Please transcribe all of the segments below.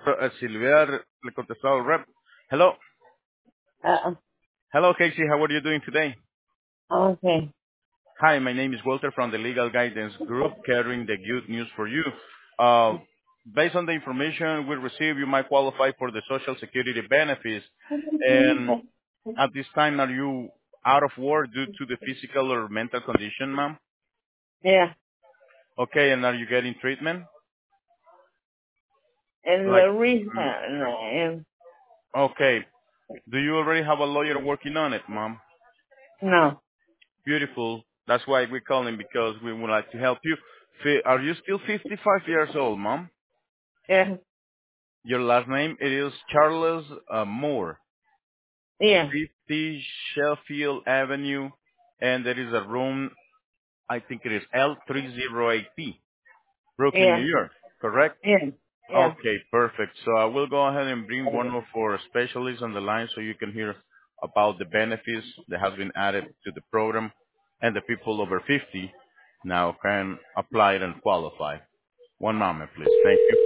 Silvia le contestó al rep. Hello. Uh, Hello, Casey. How are you doing today? okay. Hi, my name is Walter from the Legal Guidance Group, carrying the good news for you. Uh, Based on the information we received, you might qualify for the Social Security benefits. And at this time, are you out of work due to the physical or mental condition, ma'am? Yeah. Okay, and are you getting treatment? And Like, the reason mm, is okay. Do you already have a lawyer working on it, ma'am? no. Beautiful. That's why we're calling because we would like to help you. Are you still 55 years old, mom? Yeah. Your last name it is Charles Moore, Yeah. 50 Sheffield Avenue, and there is a room. I think it is L308P, Brooklyn, New Yeah. York. Correct? Yeah. Yeah. Okay, perfect. So I will go ahead and bring one of our specialists on the line so you can hear about the benefits that have been added to the program and the people over 50 now can apply it and qualify. One moment, please. Thank you.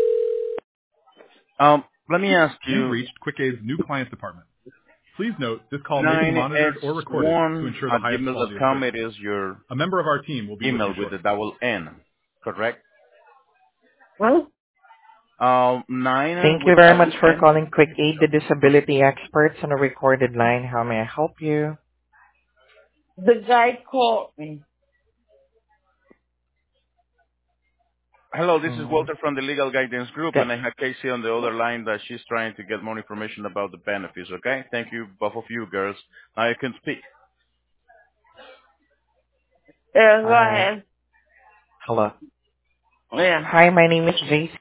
Let me ask You've you, reached QuickAid's new client department. Please note this call may be monitored or recorded to 9x1 ensure the at highest quality of gmail.com. service. It is your A member of our team will be with you email with the shortly. double N, correct? Huh? 9 Thank you with very much double for N. calling Quick Aid, the disability experts on a recorded line. How may I help you? The guy called me. Hello, this is Hmm. Walter from the Legal Guidance Group, That, and I have Casey on the other line that she's trying to get more information about the benefits, okay? Thank you, both of you girls. Now you can speak. Yeah, go all right. ahead. Hello. Yeah. Hi, my name is Jason.